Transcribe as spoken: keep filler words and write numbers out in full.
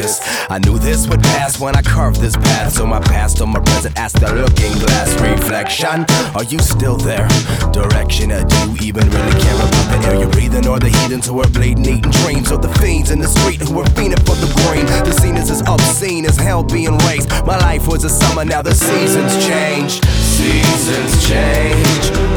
practice. I knew this would pass when I carved this path. So my past or my present, ask the looking glass. Reflection, are you still there? Direction, uh, do you even really care about the air you're breathing, or the heathens who are bleeding, eating dreams, or the fiends in the street who are fiending for the green? The scene is as obscene as hell being raised. My life was a summer, now the seasons change. Seasons change.